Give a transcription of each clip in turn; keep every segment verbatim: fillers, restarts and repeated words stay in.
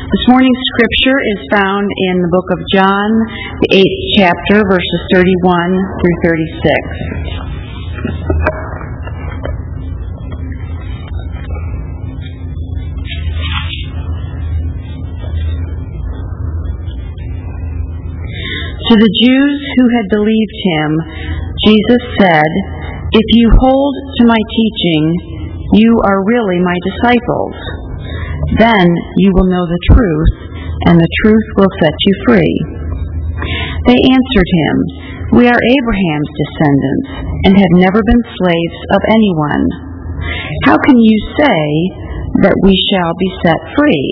This morning's scripture is found in the book of John, the eighth chapter, verses thirty-one through thirty-six. To the Jews who had believed him, Jesus said, "If you hold to my teaching, you are really my disciples. Then you will know the truth, and the truth will set you free." They answered him, "We are Abraham's descendants, and have never been slaves of anyone. How can you say that we shall be set free?"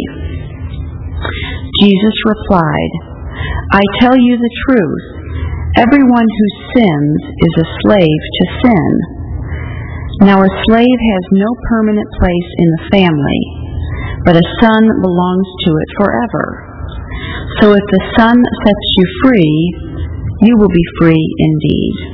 Jesus replied, "I tell you the truth. Everyone who sins is a slave to sin. Now a slave has no permanent place in the family, but a son belongs to it forever. So if the Son sets you free, you will be free indeed."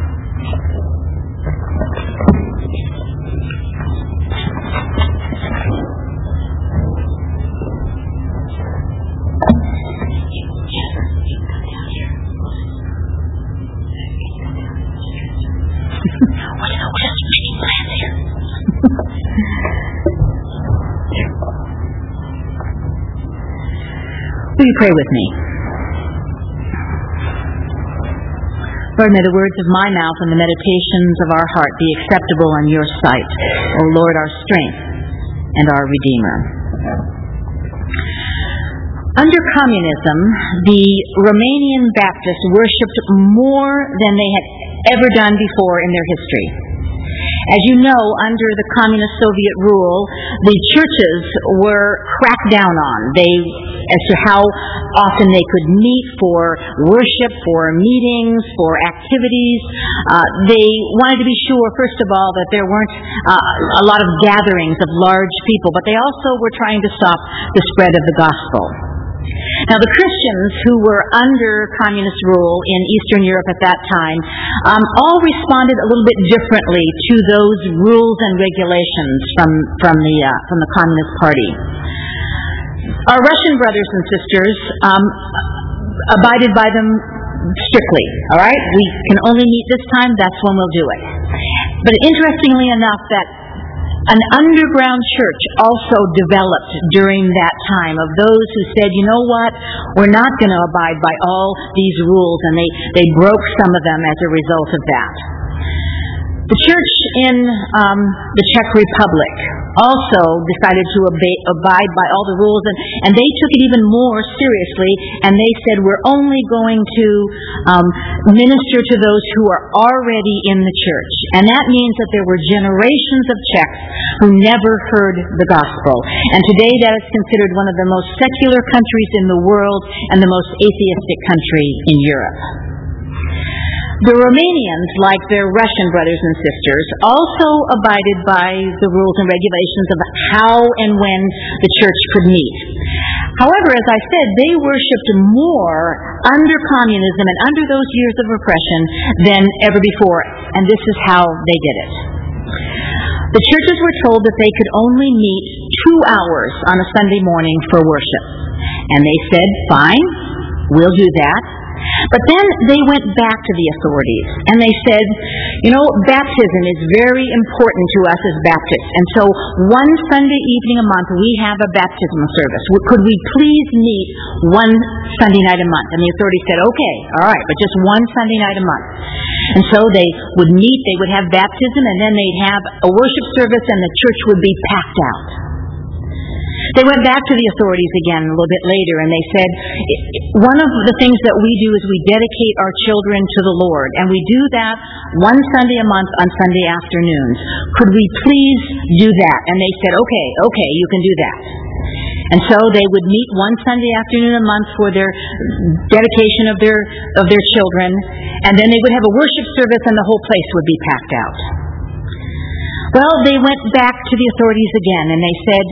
Will you pray with me? Lord, may the words of my mouth and the meditations of our heart be acceptable in your sight, O Lord, our strength and our Redeemer. Under communism, the Romanian Baptists worshipped more than they had ever done before in their history. As you know, under the communist Soviet rule, the churches were cracked down on. They, as to how often they could meet for worship, for meetings, for activities. Uh, they wanted to be sure, first of all, that there weren't uh, a lot of gatherings of large people, but they also were trying to stop the spread of the gospel. Now, the Christians who were under communist rule in Eastern Europe at that time um, all responded a little bit differently to those rules and regulations from from the uh, from the Communist Party. Our Russian brothers and sisters um, abided by them strictly. All right, we can only meet this time. That's when we'll do it. But interestingly enough, that an underground church also developed during that time of those who said, you know what, we're not going to abide by all these rules, and they, they broke some of them as a result of that. The church in um, the Czech Republic also decided to obey, abide by all the rules, and, and they took it even more seriously, and they said, we're only going to um, minister to those who are already in the church. And that means that there were generations of Czechs who never heard the gospel. And today that is considered one of the most secular countries in the world and the most atheistic country in Europe. The Romanians, like their Russian brothers and sisters, also abided by the rules and regulations of how and when the church could meet. However, as I said, they worshipped more under communism and under those years of repression than ever before, and this is how they did it. The churches were told that they could only meet two hours on a Sunday morning for worship, and they said, fine, we'll do that. But then they went back to the authorities and they said, you know, baptism is very important to us as Baptists. And so one Sunday evening a month we have a baptismal service. Could we please meet one Sunday night a month? And the authorities said, okay, all right, but just one Sunday night a month. And so they would meet, they would have baptism, and then they'd have a worship service and the church would be packed out. They went back to the authorities again a little bit later, and they said, one of the things that we do is we dedicate our children to the Lord, and we do that one Sunday a month on Sunday afternoons. Could we please do that? And they said, okay, okay, you can do that. And so they would meet one Sunday afternoon a month for their dedication of their of their children, and then they would have a worship service, and the whole place would be packed out. Well, they went back to the authorities again, and they said,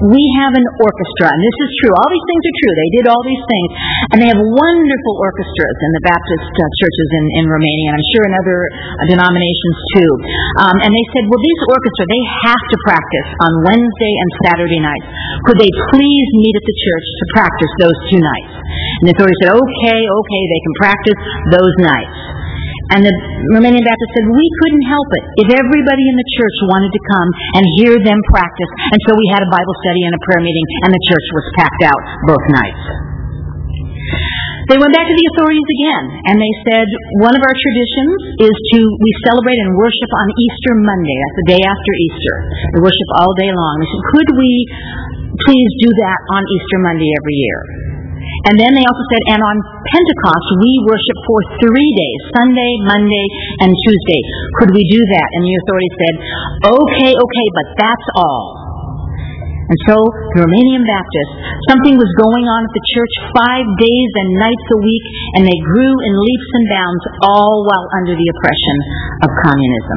We have an orchestra, and this is true. All these things are true. They did all these things, and they have wonderful orchestras in the Baptist uh, churches in, in Romania, and I'm sure in other uh, denominations too. Um, and they said, well, these orchestra, they have to practice on Wednesday and Saturday nights. Could they please meet at the church to practice those two nights? And the authorities said, okay, okay, they can practice those nights. And the Romanian Baptist said, we couldn't help it if everybody in the church wanted to come and hear them practice. And so we had a Bible study and a prayer meeting, and the church was packed out both nights. They went back to the authorities again, and they said, one of our traditions is to, we celebrate and worship on Easter Monday. That's the day after Easter. We worship all day long. They said, could we please do that on Easter Monday every year? And then they also said, and on Pentecost, we worship for three days, Sunday, Monday, and Tuesday. Could we do that? And the authorities said, okay, okay, but that's all. And so, the Romanian Baptists, something was going on at the church five days and nights a week, and they grew in leaps and bounds, all while under the oppression of communism.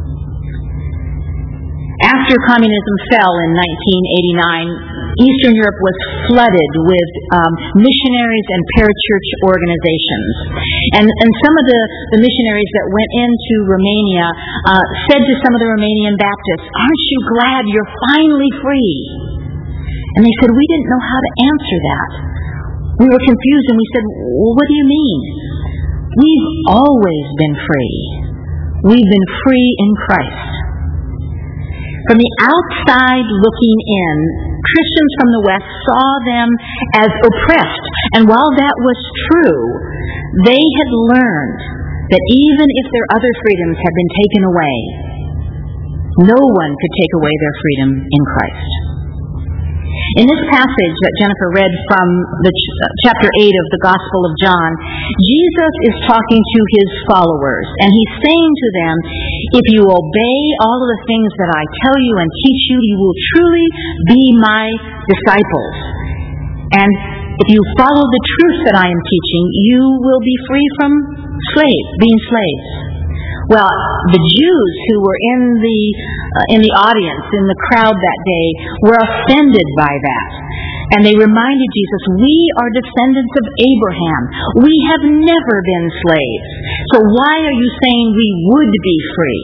After communism fell in nineteen eighty-nine, Eastern Europe was flooded with um, missionaries and parachurch organizations. And, and some of the, the missionaries that went into Romania uh, said to some of the Romanian Baptists, aren't you glad you're finally free? And they said, we didn't know how to answer that. We were confused, and we said, well, what do you mean? We've always been free. We've been free in Christ. From the outside looking in, Christians from the West saw them as oppressed. And while that was true, they had learned that even if their other freedoms had been taken away, no one could take away their freedom in Christ. In this passage that Jennifer read from the ch- chapter eight of the Gospel of John, Jesus is talking to his followers, and he's saying to them, if you obey all of the things that I tell you and teach you, you will truly be my disciples. And if you follow the truth that I am teaching, you will be free from slaves, being slaves. Well, the Jews who were in the uh, in the audience, in the crowd that day, were offended by that. And they reminded Jesus, we are descendants of Abraham. We have never been slaves. So why are you saying we would be free?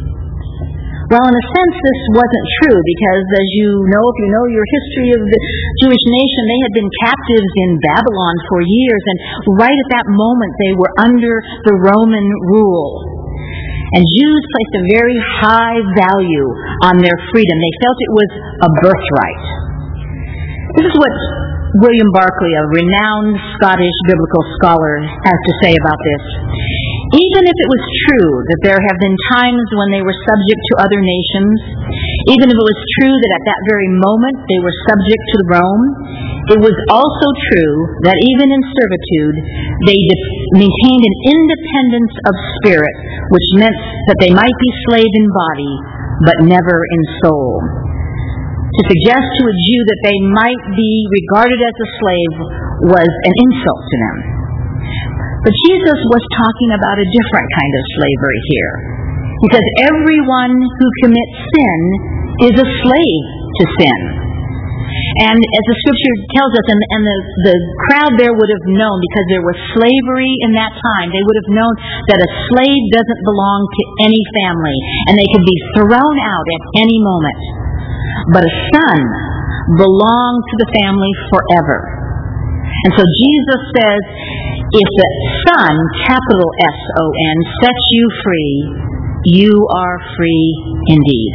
Well, in a sense, this wasn't true, because as you know, if you know your history of the Jewish nation, they had been captives in Babylon for years, and right at that moment they were under the Roman rule. And Jews placed a very high value on their freedom. They felt it was a birthright. This is what William Barclay, a renowned Scottish biblical scholar, has to say about this. Even if it was true that there have been times when they were subject to other nations, even if it was true that at that very moment they were subject to Rome, it was also true that even in servitude they de- maintained an independence of spirit, which meant that they might be slave in body, but never in soul. To suggest to a Jew that they might be regarded as a slave was an insult to them. But Jesus was talking about a different kind of slavery here. Because everyone who commits sin is a slave to sin. And as the scripture tells us, and, and the, the crowd there would have known, because there was slavery in that time, they would have known that a slave doesn't belong to any family, and they could be thrown out at any moment. But a son belonged to the family forever. And so Jesus says, if the Son, capital S O N, sets you free, you are free indeed.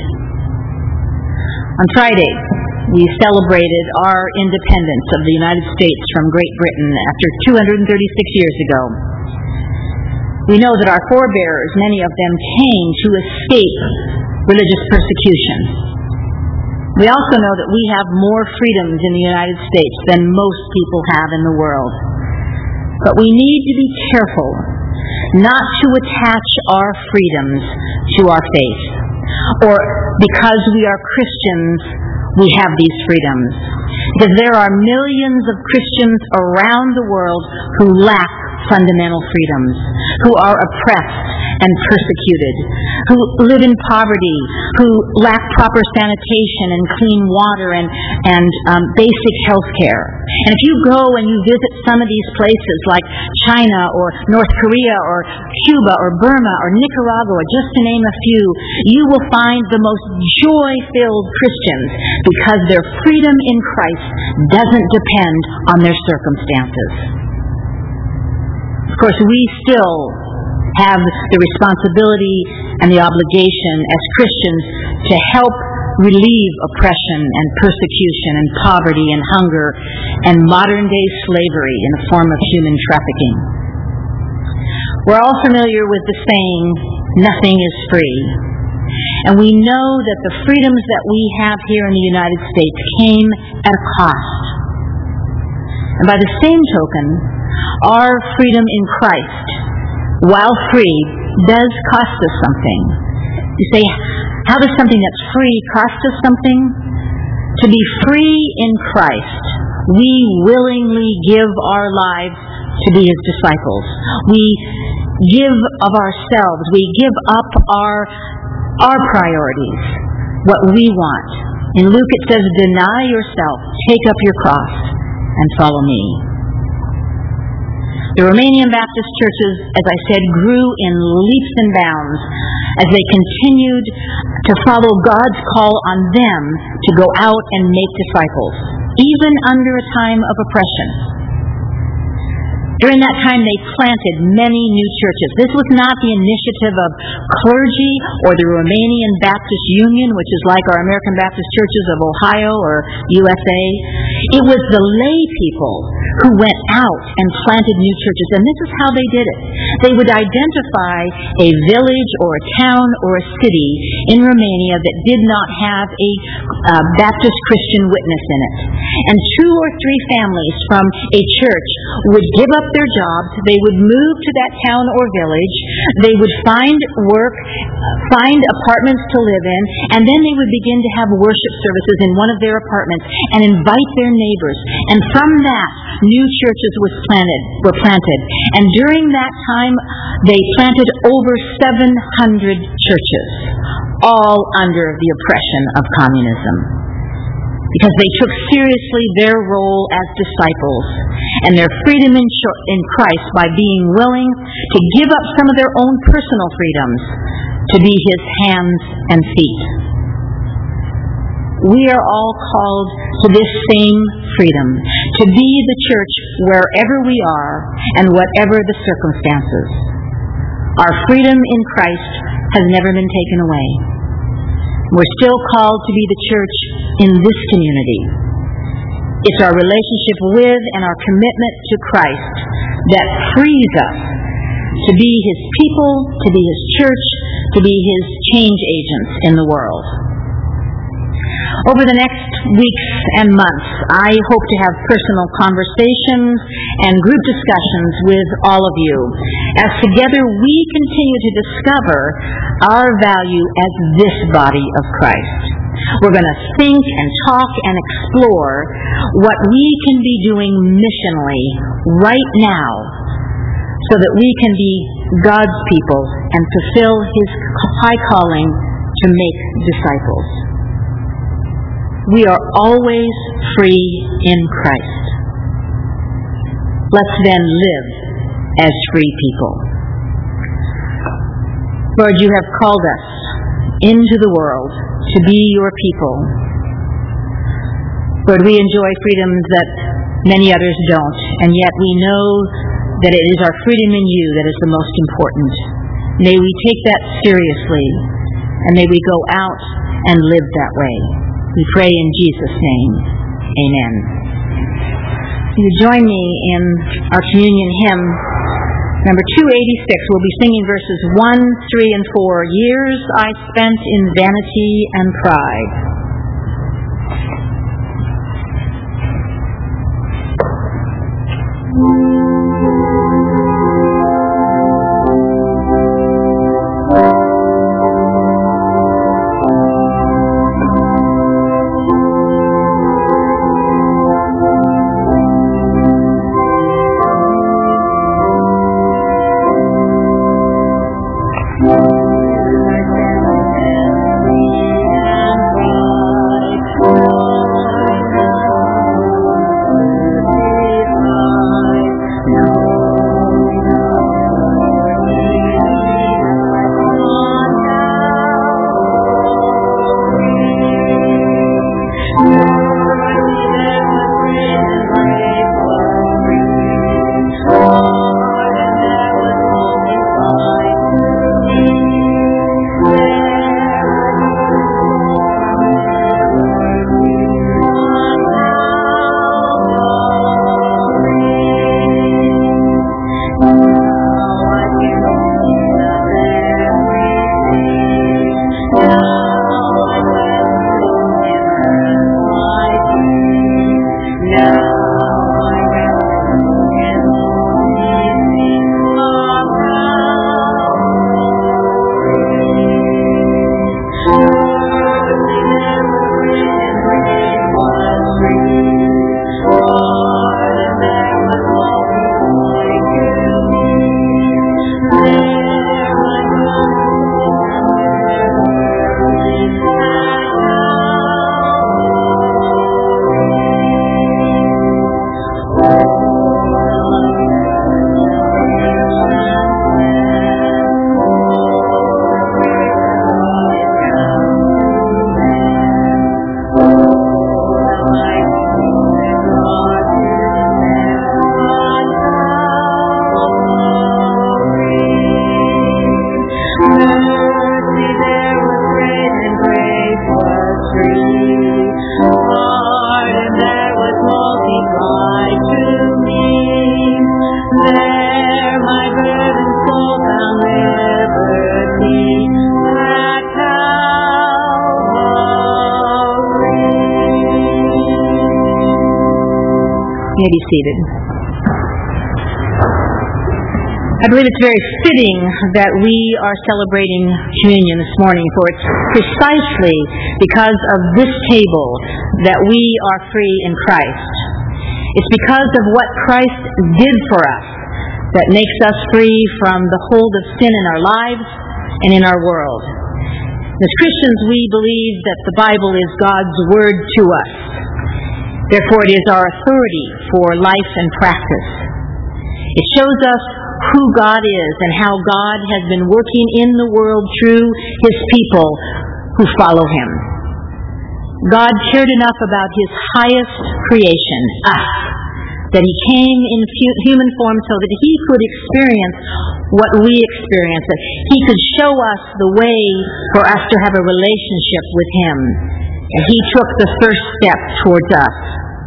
On Friday, we celebrated our independence of the United States from Great Britain after two hundred thirty-six years ago. We know that our forebears, many of them, came to escape religious persecution. We also know that we have more freedoms in the United States than most people have in the world. But we need to be careful not to attach our freedoms to our faith, or because we are Christians, we have these freedoms. Because there are millions of Christians around the world who lack fundamental freedoms, who are oppressed and persecuted, who live in poverty, who lack proper sanitation and clean water and, and um, basic health care. And if you go and you visit some of these places like China or North Korea or Cuba or Burma or Nicaragua, just to name a few, you will find the most joy-filled Christians because their freedom in Christ doesn't depend on their circumstances. Of course, we still have the responsibility and the obligation as Christians to help relieve oppression and persecution and poverty and hunger and modern-day slavery in the form of human trafficking. We're all familiar with the saying, nothing is free. And we know that the freedoms that we have here in the United States came at a cost. And by the same token, our freedom in Christ, while free, does cost us something. You say, how does something that's free cost us something? To be free in Christ, we willingly give our lives to be His disciples. We give of ourselves. We give up our, our priorities, what we want. In Luke it says, deny yourself, take up your cross, and follow me. The Romanian Baptist churches, as I said, grew in leaps and bounds as they continued to follow God's call on them to go out and make disciples, even under a time of oppression. During that time, they planted many new churches. This was not the initiative of clergy or the Romanian Baptist Union, which is like our American Baptist Churches of Ohio or U S A. It was the lay people who went out and planted new churches, and this is how they did it. They would identify a village or a town or a city in Romania that did not have a uh, Baptist Christian witness in it. And two or three families from a church would give up their jobs, they would move to that town or village, they would find work, find apartments to live in, and then they would begin to have worship services in one of their apartments and invite their neighbors. And from that, new churches was planted, were planted. And during that time, they planted over seven hundred churches, all under the oppression of communism, because they took seriously their role as disciples and their freedom in, in Christ by being willing to give up some of their own personal freedoms to be His hands and feet. We are all called to this same freedom, to be the church wherever we are and whatever the circumstances. Our freedom in Christ has never been taken away. We're still called to be the church in this community. It's our relationship with and our commitment to Christ that frees us to be His people, to be His church, to be His change agents in the world. Over the next weeks and months, I hope to have personal conversations and group discussions with all of you, as together we continue to discover our value as this body of Christ. We're going to think and talk and explore what we can be doing missionally right now so that we can be God's people and fulfill His high calling to make disciples. We are always free in Christ. Let's then live as free people. Lord, you have called us into the world to be your people. Lord, we enjoy freedoms that many others don't, and yet we know that it is our freedom in you that is the most important. May we take that seriously, and may we go out and live that way. We pray in Jesus' name. Amen. You join me in our communion hymn, number two eighty-six. We'll be singing verses one, three, and four. Years I spent in vanity and pride. may be seated. I believe it's very fitting that we are celebrating communion this morning, for it's precisely because of this table that we are free in Christ. It's because of what Christ did for us that makes us free from the hold of sin in our lives and in our world. As Christians, we believe that the Bible is God's Word to us. Therefore, it is our authority for life and practice. It shows us who God is and how God has been working in the world through His people who follow Him. God cared enough about His highest creation, us, that He came in human form so that He could experience what we experience, that He could show us the way for us to have a relationship with Him. And He took the first step towards us.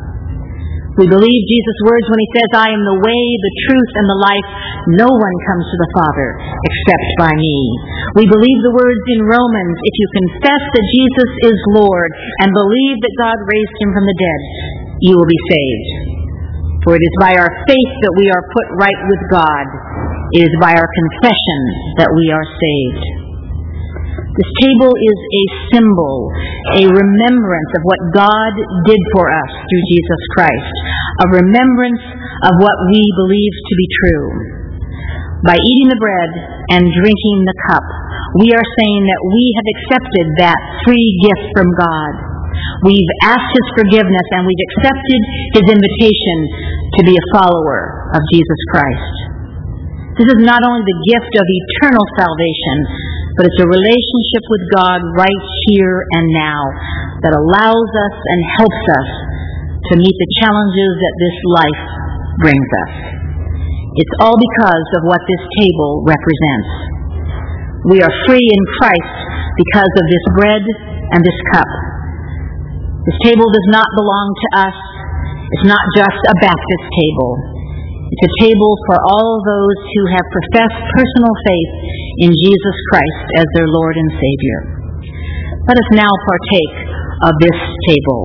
We believe Jesus' words when He says, I am the way, the truth, and the life. No one comes to the Father except by me. We believe the words in Romans, if you confess that Jesus is Lord and believe that God raised Him from the dead, you will be saved. For it is by our faith that we are put right with God. It is by our confession that we are saved. This table is a symbol, a remembrance of what God did for us through Jesus Christ, a remembrance of what we believe to be true. By eating the bread and drinking the cup, we are saying that we have accepted that free gift from God. We've asked His forgiveness and we've accepted His invitation to be a follower of Jesus Christ. This is not only the gift of eternal salvation, but it's a relationship with God right here and now that allows us and helps us to meet the challenges that this life brings us. It's all because of what this table represents. We are free in Christ because of this bread and this cup. This table does not belong to us. It's not just a Baptist table. It's a table for all those who have professed personal faith in Jesus Christ as their Lord and Savior. Let us now partake of this table.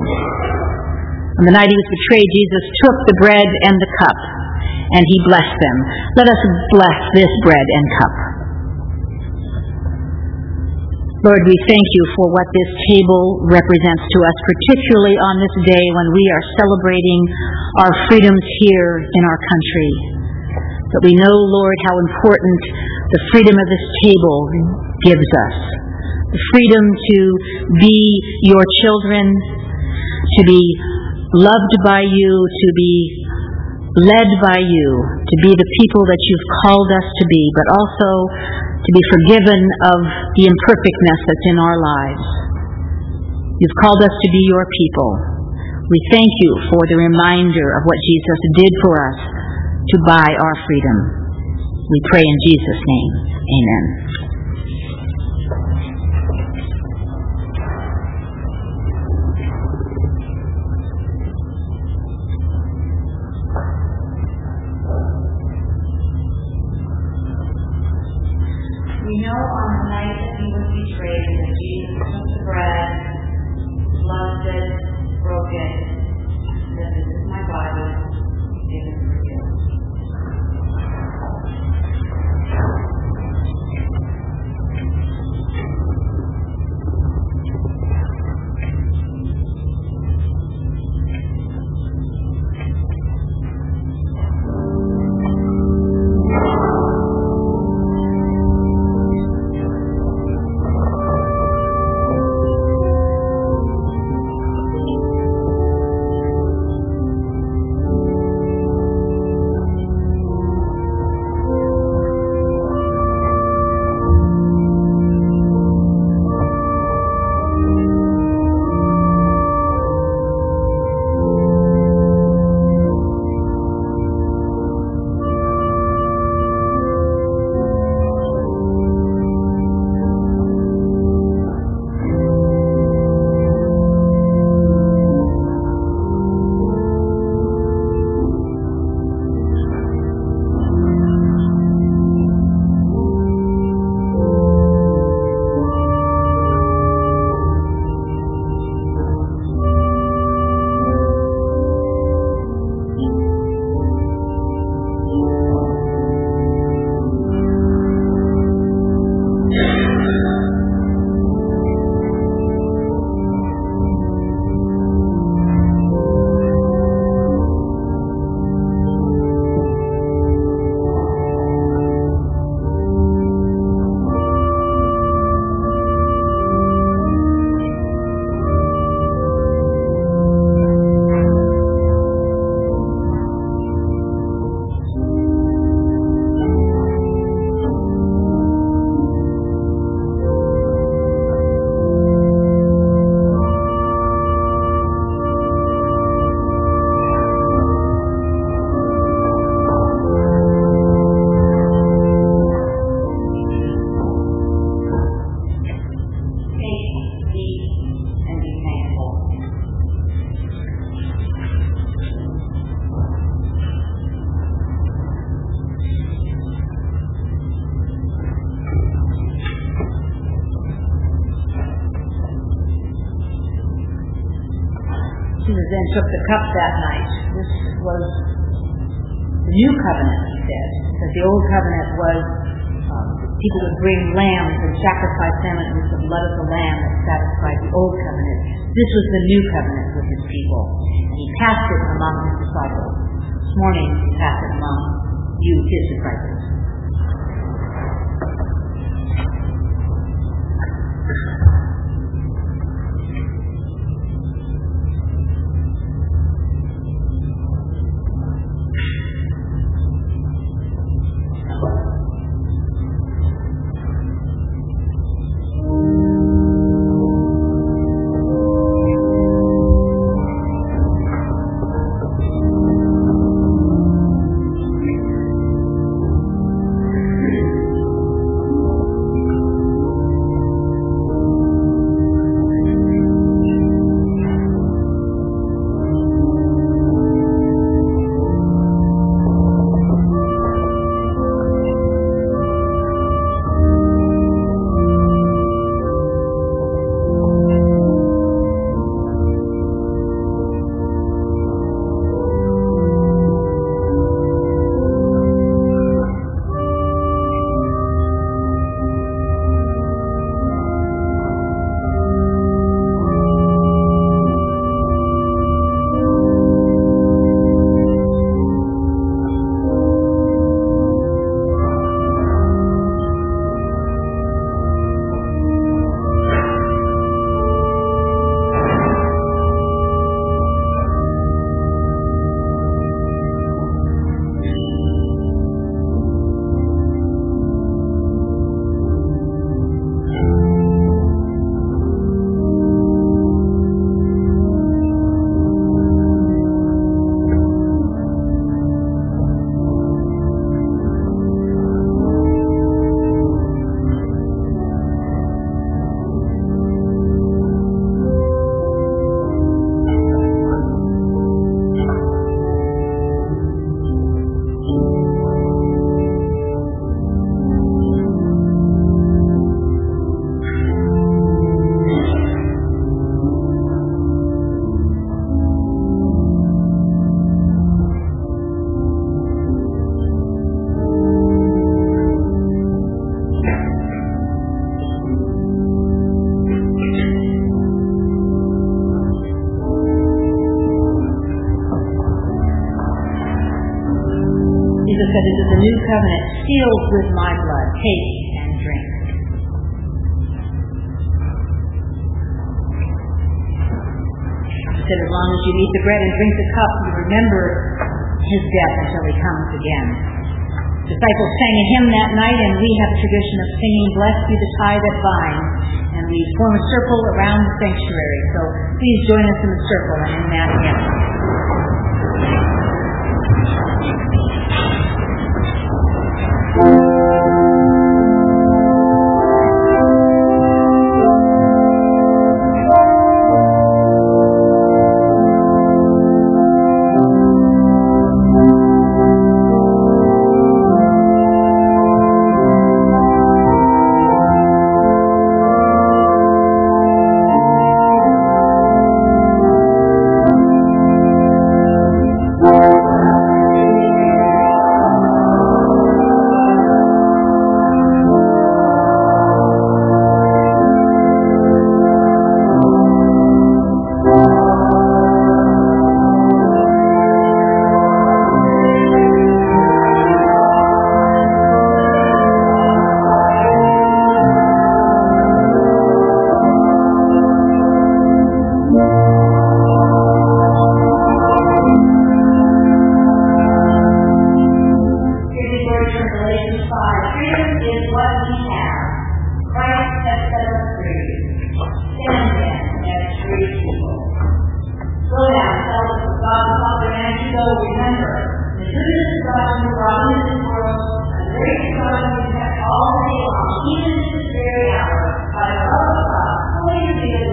On the night He was betrayed, Jesus took the bread and the cup, and He blessed them. Let us bless this bread and cup. Lord, we thank You for what this table represents to us, particularly on this day when we are celebrating our freedoms here in our country. But we know, Lord, how important the freedom of this table gives us. The freedom to be Your children, to be loved by You, to be led by You, to be the people that You've called us to be, but also to be forgiven of the imperfectness that's in our lives. You've called us to be Your people. We thank You for the reminder of what Jesus did for us to buy our freedom. We pray in Jesus' name. Amen. We know on the night that He was betrayed that Jesus took the bread, loved it, broke it, and said, this is my body, given for you. Jesus then took the cup that night. This was the new covenant, he said, because the old covenant was um, people would bring lambs and sacrifice them, and it was the blood of the lamb that satisfied the old covenant. This was the new covenant with his people, and he passed it among his disciples. This morning, he passed it among you, his disciples. That it is a new covenant sealed with my blood. Take and drink. He said, as long as you eat the bread and drink the cup, you remember his death until he comes again. Disciples sang a hymn that night, and we have a tradition of singing, "Blessed be the tie that binds," and we form a circle around the sanctuary. So please join us in the circle and in that hymn.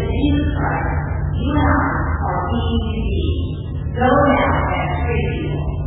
Go now and free people.